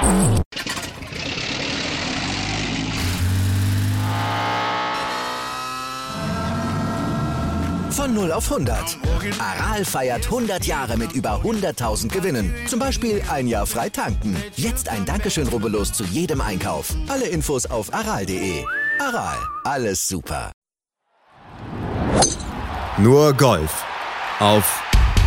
Von 0 auf 100. Aral feiert 100 Jahre mit über 100.000 Gewinnen. Zum Beispiel ein Jahr frei tanken. Jetzt ein Dankeschön, rubbellos zu jedem Einkauf. Alle Infos auf aral.de. Aral, alles super. Nur Golf auf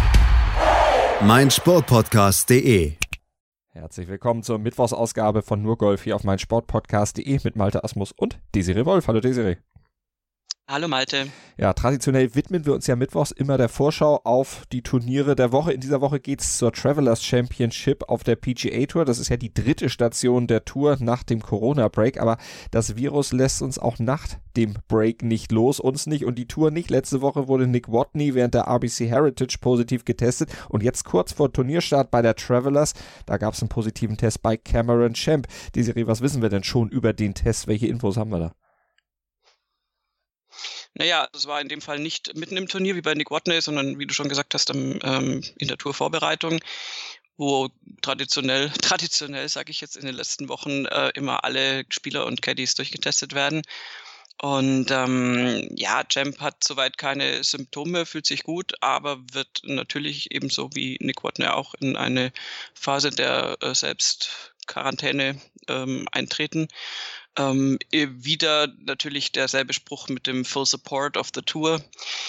meinsportpodcast.de. Herzlich willkommen zur Mittwochsausgabe von Nur Golf hier auf meinsportpodcast.de mit Malte Asmus und Desiree Wolf. Hallo Desiree. Hallo Malte. Ja, traditionell widmen wir uns ja mittwochs immer der Vorschau auf die Turniere der Woche. In dieser Woche geht es zur Travelers Championship auf der PGA Tour. Das ist ja die dritte Station der Tour nach dem Corona-Break. Aber das Virus lässt uns auch nach dem Break nicht los, uns nicht und die Tour nicht. Letzte Woche wurde Nick Watney während der RBC Heritage positiv getestet. Und jetzt kurz vor Turnierstart bei der Travelers, da gab es einen positiven Test bei Cameron Champ. Desiree, was wissen wir denn schon über den Test? Welche Infos haben wir da? Naja, das war in dem Fall nicht mitten im Turnier wie bei Nick Watney, sondern wie du schon gesagt hast, in der Tourvorbereitung, wo traditionell sage ich jetzt in den letzten Wochen, immer alle Spieler und Caddies durchgetestet werden. Und Champ hat soweit keine Symptome, fühlt sich gut, aber wird natürlich ebenso wie Nick Watney auch in eine Phase der Selbstquarantäne eintreten. Wieder natürlich derselbe Spruch mit dem Full Support of the Tour.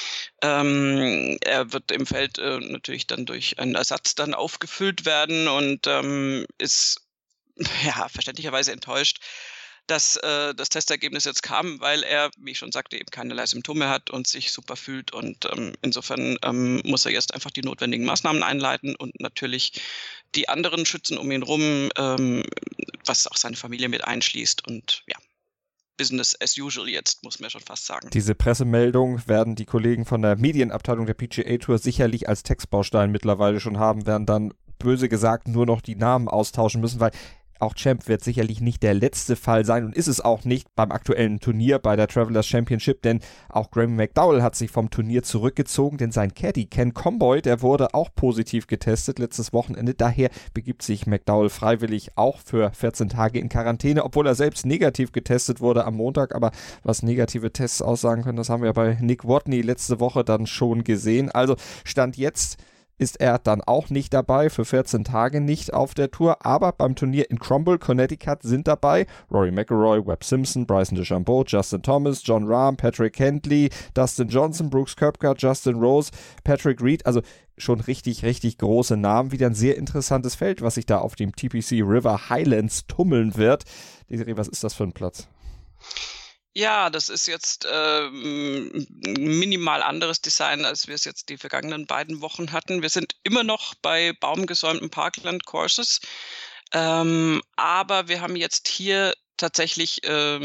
Er wird im Feld natürlich dann durch einen Ersatz dann aufgefüllt werden und ist verständlicherweise enttäuscht, dass das Testergebnis jetzt kam, weil er, wie ich schon sagte, eben keinerlei Symptome hat und sich super fühlt und insofern muss er jetzt einfach die notwendigen Maßnahmen einleiten und natürlich die anderen schützen um ihn rum, was auch seine Familie mit einschließt und ja, Business as usual jetzt, muss man schon fast sagen. Diese Pressemeldung werden die Kollegen von der Medienabteilung der PGA Tour sicherlich als Textbaustein mittlerweile schon haben, werden dann böse gesagt nur noch die Namen austauschen müssen, weil auch Champ wird sicherlich nicht der letzte Fall sein und ist es auch nicht beim aktuellen Turnier bei der Travelers Championship, denn auch Graham McDowell hat sich vom Turnier zurückgezogen, denn sein Caddy Ken Comboy, der wurde auch positiv getestet letztes Wochenende. Daher begibt sich McDowell freiwillig auch für 14 Tage in Quarantäne, obwohl er selbst negativ getestet wurde am Montag. Aber was negative Tests aussagen können, das haben wir bei Nick Watney letzte Woche dann schon gesehen. Also Stand jetzt ist er dann auch nicht dabei, für 14 Tage nicht auf der Tour, aber beim Turnier in Cromwell, Connecticut sind dabei Rory McIlroy, Webb Simpson, Bryson DeChambeau, Justin Thomas, Jon Rahm, Patrick Cantlay, Dustin Johnson, Brooks Koepka, Justin Rose, Patrick Reed, also schon richtig, richtig große Namen, wieder ein sehr interessantes Feld, was sich da auf dem TPC River Highlands tummeln wird. Desiree, was ist das für ein Platz? Ja, das ist jetzt ein minimal anderes Design, als wir es jetzt die vergangenen beiden Wochen hatten. Wir sind immer noch bei baumgesäumten Parkland-Courses, aber wir haben jetzt hier tatsächlich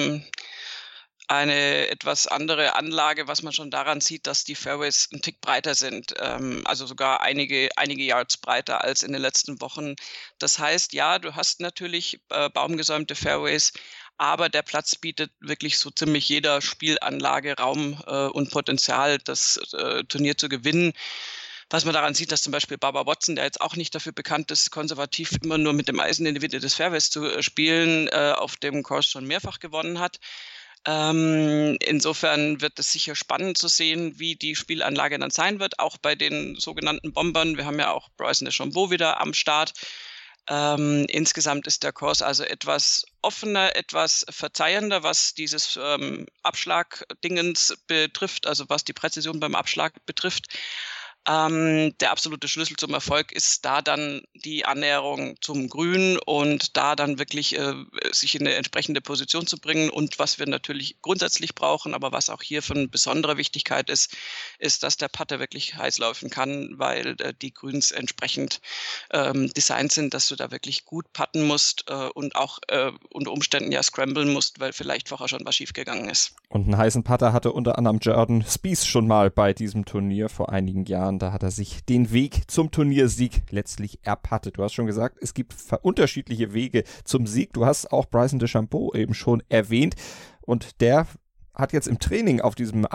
eine etwas andere Anlage, was man schon daran sieht, dass die Fairways ein Tick breiter sind, also sogar einige Yards breiter als in den letzten Wochen. Das heißt, ja, du hast natürlich baumgesäumte Fairways, aber der Platz bietet wirklich so ziemlich jeder Spielanlage Raum und Potenzial, das Turnier zu gewinnen. Was man daran sieht, dass zum Beispiel Bubba Watson, der jetzt auch nicht dafür bekannt ist, konservativ immer nur mit dem Eisen in die Mitte des Fairways zu spielen, auf dem Course schon mehrfach gewonnen hat. Insofern wird es sicher spannend zu sehen, wie die Spielanlage dann sein wird, auch bei den sogenannten Bombern. Wir haben ja auch Bryson DeChambeau wieder am Start. Insgesamt ist der Kurs also etwas offener, etwas verzeihender, was dieses Abschlagdingens betrifft, also was die Präzision beim Abschlag betrifft. Der absolute Schlüssel zum Erfolg ist da dann die Annäherung zum Grün und da dann wirklich sich in eine entsprechende Position zu bringen. Und was wir natürlich grundsätzlich brauchen, aber was auch hier von besonderer Wichtigkeit ist, dass der Putter wirklich heiß laufen kann, weil die Grüns entsprechend designt sind, dass du da wirklich gut putten musst und auch unter Umständen ja scramblen musst, weil vielleicht vorher schon was schiefgegangen ist. Und einen heißen Putter hatte unter anderem Jordan Spieth schon mal bei diesem Turnier vor einigen Jahren. Da hat er sich den Weg zum Turniersieg letztlich erpattet. Du hast schon gesagt, es gibt unterschiedliche Wege zum Sieg. Du hast auch Bryson DeChambeau eben schon erwähnt und der hat jetzt im Training auf diesem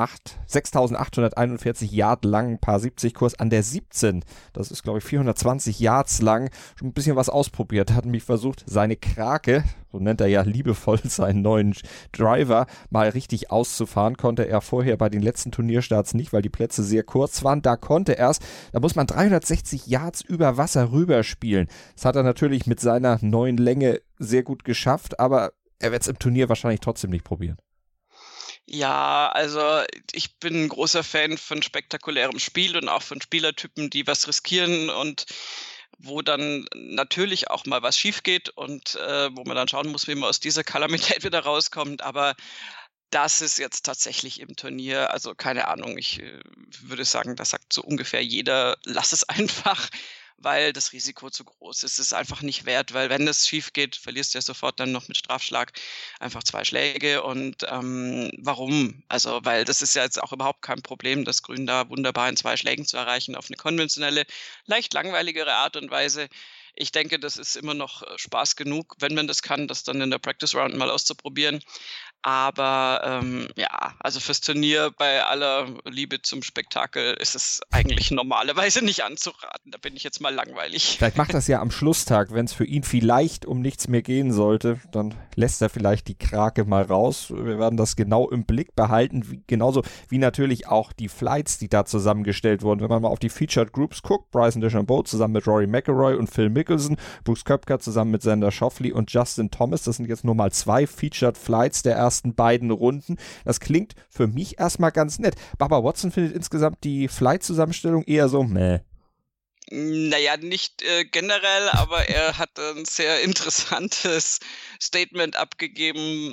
6.841 Yard langen Par 70 Kurs an der 17, das ist glaube ich 420 Yards lang, schon ein bisschen was ausprobiert, hat mich versucht, seine Krake, so nennt er ja liebevoll seinen neuen Driver, mal richtig auszufahren. Konnte er vorher bei den letzten Turnierstarts nicht, weil die Plätze sehr kurz waren. Da konnte er es. Da muss man 360 Yards über Wasser rüberspielen. Das hat er natürlich mit seiner neuen Länge sehr gut geschafft, aber er wird es im Turnier wahrscheinlich trotzdem nicht probieren. Ja, also ich bin ein großer Fan von spektakulärem Spiel und auch von Spielertypen, die was riskieren und wo dann natürlich auch mal was schief geht und wo man dann schauen muss, wie man aus dieser Kalamität wieder rauskommt. Aber das ist jetzt tatsächlich im Turnier, also keine Ahnung, ich würde sagen, da sagt so ungefähr jeder, lass es einfach, weil das Risiko zu groß ist. Es ist einfach nicht wert, weil wenn es schief geht, verlierst du ja sofort dann noch mit Strafschlag einfach 2 Schläge. Und warum? Also, weil das ist ja jetzt auch überhaupt kein Problem, das Grün da wunderbar in 2 Schlägen zu erreichen auf eine konventionelle, leicht langweiligere Art und Weise. Ich denke, das ist immer noch Spaß genug, wenn man das kann, das dann in der Practice Round mal auszuprobieren. Aber ja, also fürs Turnier bei aller Liebe zum Spektakel ist es eigentlich normalerweise nicht anzuraten. Da bin ich jetzt mal langweilig. Vielleicht macht das ja am Schlusstag, wenn es für ihn vielleicht um nichts mehr gehen sollte, dann lässt er vielleicht die Krake mal raus. Wir werden das genau im Blick behalten, genauso wie natürlich auch die Flights, die da zusammengestellt wurden. Wenn man mal auf die Featured Groups guckt, Bryson DeChambeau zusammen mit Rory McIlroy und Phil Mickelson, Brooks Koepka zusammen mit Xander Schauffele und Justin Thomas, das sind jetzt nur mal 2 Featured Flights der ersten beiden Runden. Das klingt für mich erstmal ganz nett. Bubba Watson findet insgesamt die Flight-Zusammenstellung eher so meh. Naja, nicht generell, aber er hat ein sehr interessantes Statement abgegeben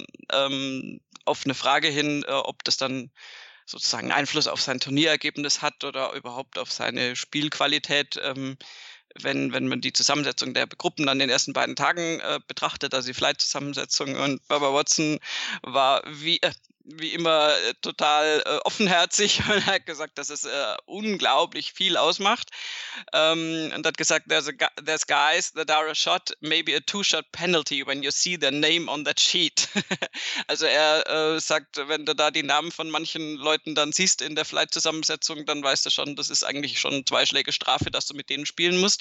auf eine Frage hin, ob das dann sozusagen Einfluss auf sein Turnierergebnis hat oder überhaupt auf seine Spielqualität, wenn man die Zusammensetzung der Gruppen dann in den ersten beiden Tagen betrachtet, also die Flight-Zusammensetzung. Und Bubba Watson war wie immer total offenherzig und hat gesagt, dass es unglaublich viel ausmacht. Und hat gesagt, there's guys that are a shot, maybe a 2-shot penalty when you see their name on that sheet. Also er sagt, wenn du da die Namen von manchen Leuten dann siehst in der Flight-Zusammensetzung, dann weißt du schon, das ist eigentlich schon 2 Schläge Strafe, dass du mit denen spielen musst.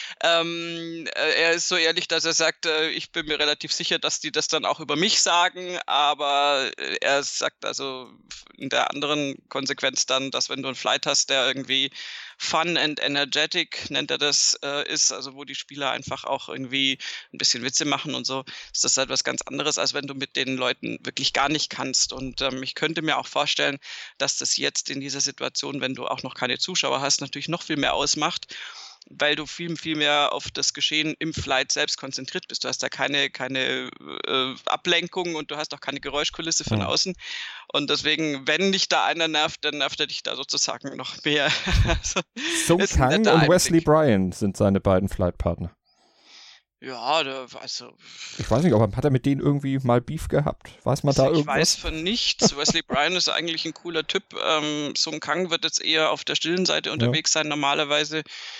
Er ist so ehrlich, dass er sagt, ich bin mir relativ sicher, dass die das dann auch über mich sagen, aber er sagt also in der anderen Konsequenz dann, dass wenn du einen Flight hast, der irgendwie fun and energetic, nennt er das, ist, also wo die Spieler einfach auch irgendwie ein bisschen Witze machen und so, ist das halt was ganz anderes, als wenn du mit den Leuten wirklich gar nicht kannst. Und ich könnte mir auch vorstellen, dass das jetzt in dieser Situation, wenn du auch noch keine Zuschauer hast, natürlich noch viel mehr ausmacht, weil du viel, viel mehr auf das Geschehen im Flight selbst konzentriert bist. Du hast da keine Ablenkung und du hast auch keine Geräuschkulisse von außen. Und deswegen, wenn dich da einer nervt, dann nervt er dich da sozusagen noch mehr. Also, Sung Kang und Wesley Bryan sind seine beiden Flightpartner. Ja, also... Ich weiß nicht, hat er mit denen irgendwie mal Beef gehabt? Weiß man da irgendwas? Ich weiß von nichts. Wesley Bryan ist eigentlich ein cooler Typ. Sung Kang wird jetzt eher auf der stillen Seite unterwegs sein normalerweise.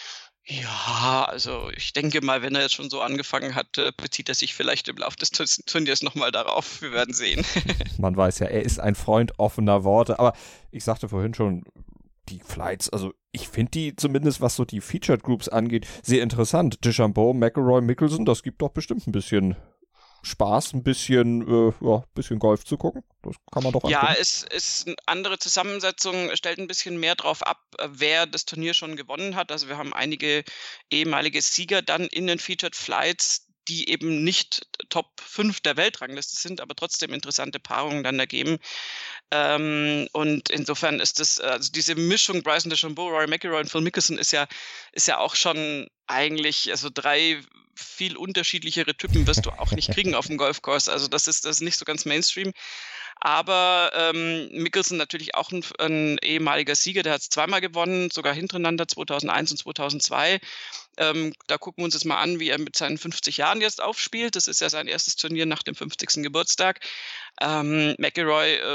Ja, also ich denke mal, wenn er jetzt schon so angefangen hat, bezieht er sich vielleicht im Laufe des Turniers nochmal darauf. Wir werden sehen. Man weiß ja, er ist ein Freund offener Worte, aber ich sagte vorhin schon, die Flights, also ich finde die zumindest, was so die Featured Groups angeht, sehr interessant. DeChambeau, McIlroy, Mickelson, das gibt doch bestimmt ein bisschen Spaß, ein bisschen Golf zu gucken. Das kann man doch angucken. Ja, es ist eine andere Zusammensetzung, stellt ein bisschen mehr drauf ab, wer das Turnier schon gewonnen hat. Also wir haben einige ehemalige Sieger dann in den Featured Flights, die eben nicht Top 5 der Weltrangliste sind, aber trotzdem interessante Paarungen dann ergeben. Und insofern ist das, also diese Mischung Bryson DeChambeau, Rory McIlroy und Phil Mickelson ist ja auch schon eigentlich, also 3 viel unterschiedlichere Typen wirst du auch nicht kriegen auf dem Golfkurs. Also das ist nicht so ganz Mainstream. Aber Mickelson natürlich auch ein ehemaliger Sieger, der hat es 2-mal gewonnen, sogar hintereinander 2001 und 2002. Da gucken wir uns jetzt mal an, wie er mit seinen 50 Jahren jetzt aufspielt. Das ist ja sein erstes Turnier nach dem 50. Geburtstag. McIlroy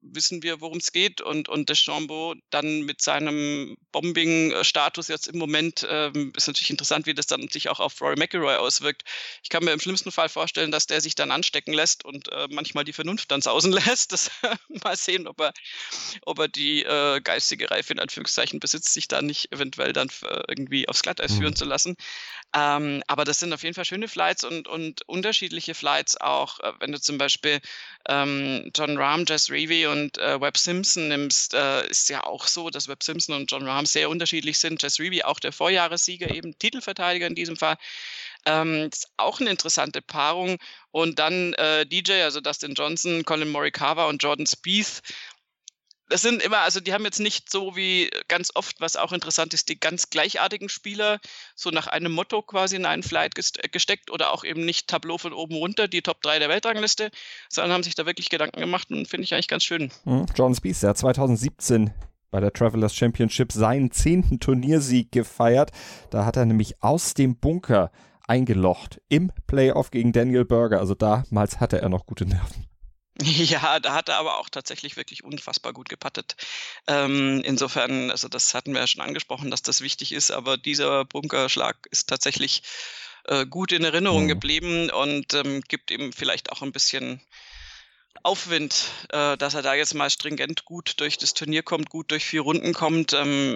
wissen wir, worum es geht. Und DeChambeau dann mit seinem Bombing-Status jetzt im Moment ist natürlich interessant, wie das dann sich auch auf Rory McIlroy auswirkt. Ich kann mir im schlimmsten Fall vorstellen, dass der sich dann anstecken lässt und manchmal die Vernunft dann sausen lässt. Mal sehen, ob er die geistige Reife in Anführungszeichen besitzt, sich da nicht eventuell dann irgendwie aufs Glatteis führen zu lassen. Aber das sind auf jeden Fall schöne Flights und unterschiedliche Flights auch. Wenn du zum Beispiel Jon Rahm, Jess Reavie und Webb Simpson nimmst, ist ja auch so, dass Webb Simpson und Jon Rahm sehr unterschiedlich sind. Jess Reavie auch der Vorjahressieger, eben Titelverteidiger in diesem Fall. Das ist auch eine interessante Paarung. Und dann DJ, also Dustin Johnson, Colin Morikawa und Jordan Spieth. Das sind immer, also die haben jetzt nicht so wie ganz oft, was auch interessant ist, die ganz gleichartigen Spieler so nach einem Motto quasi in einen Flight gesteckt oder auch eben nicht Tableau von oben runter, die Top 3 der Weltrangliste, sondern haben sich da wirklich Gedanken gemacht und finde ich eigentlich ganz schön. Jordan Spieth, der hat 2017 bei der Travelers Championship seinen 10. Turniersieg gefeiert. Da hat er nämlich aus dem Bunker eingelocht im Playoff gegen Daniel Berger. Also damals hatte er noch gute Nerven. Ja, da hat er aber auch tatsächlich wirklich unfassbar gut gepattet. Insofern, also das hatten wir ja schon angesprochen, dass das wichtig ist, aber dieser Bunkerschlag ist tatsächlich gut in Erinnerung geblieben und gibt ihm vielleicht auch ein bisschen Aufwind, dass er da jetzt mal stringent gut durch das Turnier kommt, gut durch 4 Runden kommt.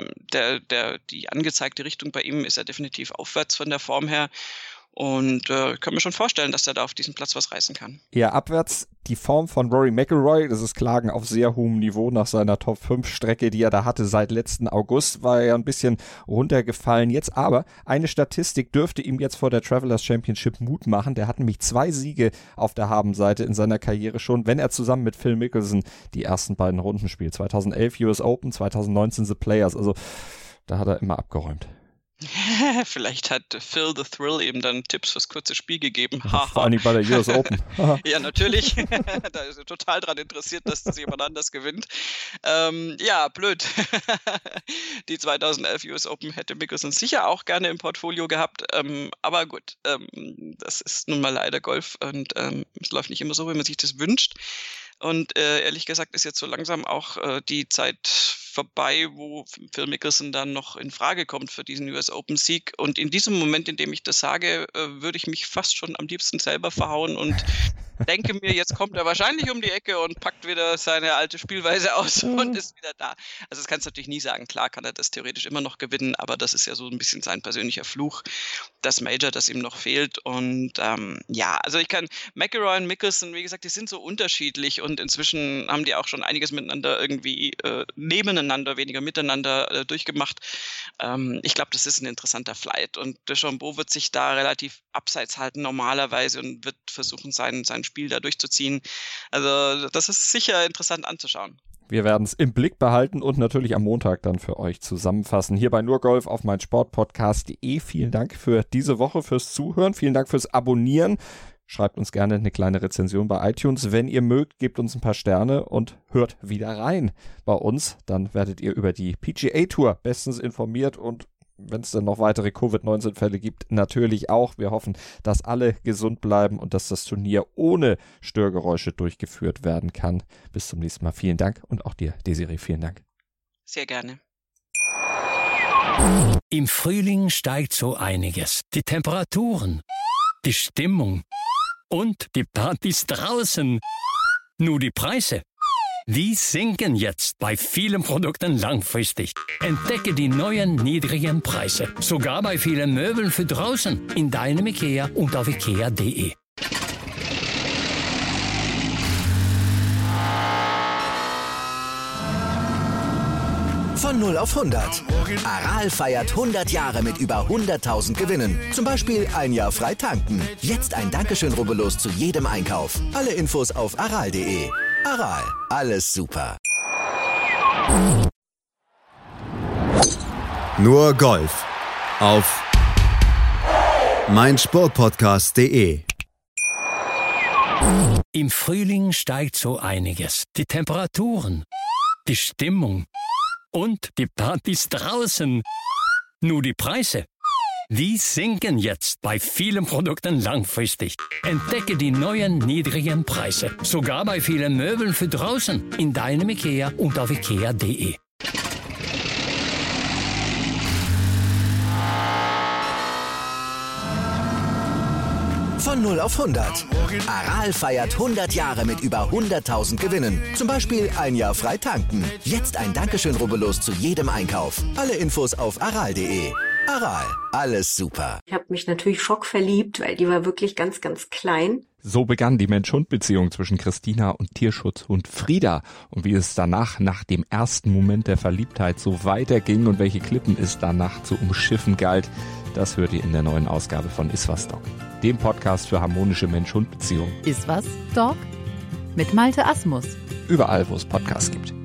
Die angezeigte Richtung bei ihm ist ja definitiv aufwärts von der Form her. Und ich kann mir schon vorstellen, dass er da auf diesem Platz was reißen kann. Ja, abwärts die Form von Rory McIlroy, das ist Klagen auf sehr hohem Niveau nach seiner Top-5-Strecke, die er da hatte seit letzten August, war er ja ein bisschen runtergefallen jetzt. Aber eine Statistik dürfte ihm jetzt vor der Travelers Championship Mut machen. Der hat nämlich 2 Siege auf der Habenseite in seiner Karriere schon, wenn er zusammen mit Phil Mickelson die ersten beiden Runden spielt. 2011 US Open, 2019 The Players. Also da hat er immer abgeräumt. Vielleicht hat Phil the Thrill eben dann Tipps fürs kurze Spiel gegeben. Vor allem bei der US Open. Ja, natürlich. Da ist er total dran interessiert, dass das jemand anders gewinnt. Ja, blöd. Die 2011 US Open hätte Mickelson sicher auch gerne im Portfolio gehabt. Aber gut, das ist nun mal leider Golf und es läuft nicht immer so, wie man sich das wünscht. Und ehrlich gesagt ist jetzt so langsam auch die Zeit vorbei, wo Phil Mickelson dann noch in Frage kommt für diesen US Open Sieg. Und in diesem Moment, in dem ich das sage, würde ich mich fast schon am liebsten selber verhauen und denke mir, jetzt kommt er wahrscheinlich um die Ecke und packt wieder seine alte Spielweise aus und ist wieder da. Also das kannst du natürlich nie sagen. Klar kann er das theoretisch immer noch gewinnen, aber das ist ja so ein bisschen sein persönlicher Fluch, das Major, das ihm noch fehlt. Und ja, also ich kann McIlroy und Mickelson, wie gesagt, die sind so unterschiedlich und inzwischen haben die auch schon einiges miteinander irgendwie nebeneinander, weniger miteinander durchgemacht. Ich glaube, das ist ein interessanter Flight und DeChambeau wird sich da relativ abseits halten normalerweise und wird versuchen, sein Spiel da durchzuziehen. Also das ist sicher interessant anzuschauen. Wir werden es im Blick behalten und natürlich am Montag dann für euch zusammenfassen. Hier bei Nur Golf auf meinsportpodcast.de. Vielen Dank für diese Woche, fürs Zuhören. Vielen Dank fürs Abonnieren. Schreibt uns gerne eine kleine Rezension bei iTunes. Wenn ihr mögt, gebt uns ein paar Sterne und hört wieder rein bei uns. Dann werdet ihr über die PGA Tour bestens informiert und wenn es dann noch weitere Covid-19-Fälle gibt, natürlich auch. Wir hoffen, dass alle gesund bleiben und dass das Turnier ohne Störgeräusche durchgeführt werden kann. Bis zum nächsten Mal. Vielen Dank und auch dir, Desiree, vielen Dank. Sehr gerne. Im Frühling steigt so einiges. Die Temperaturen, die Stimmung und die Partys draußen. Nur die Preise, die sinken jetzt bei vielen Produkten langfristig. Entdecke die neuen niedrigen Preise. Sogar bei vielen Möbeln für draußen. In deinem IKEA und auf ikea.de. Von 0 auf 100. Aral feiert 100 Jahre mit über 100.000 Gewinnen. Zum Beispiel ein Jahr frei tanken. Jetzt ein Dankeschön, rubbellos zu jedem Einkauf. Alle Infos auf aral.de. Aral, alles super. Nur Golf auf meinsportpodcast.de. Im Frühling steigt so einiges. Die Temperaturen, die Stimmung und die Partys draußen. Nur die Preise, Die sinken jetzt bei vielen Produkten langfristig. Entdecke die neuen niedrigen Preise. Sogar bei vielen Möbeln für draußen. In deinem IKEA und auf ikea.de. Von 0 auf 100. Aral feiert 100 Jahre mit über 100.000 Gewinnen. Zum Beispiel ein Jahr frei tanken. Jetzt ein Dankeschön, rubbellos zu jedem Einkauf. Alle Infos auf aral.de. Aral, alles super. Ich habe mich natürlich schockverliebt, weil die war wirklich ganz, ganz klein. So begann die Mensch-Hund-Beziehung zwischen Christina und Tierschutzhund Frieda. Und wie es danach, nach dem ersten Moment der Verliebtheit, so weiterging und welche Klippen es danach zu umschiffen galt, das hört ihr in der neuen Ausgabe von Iswas Dog, dem Podcast für harmonische Mensch-Hund-Beziehungen. Iswas Dog? Mit Malte Asmus. Überall, wo es Podcasts gibt.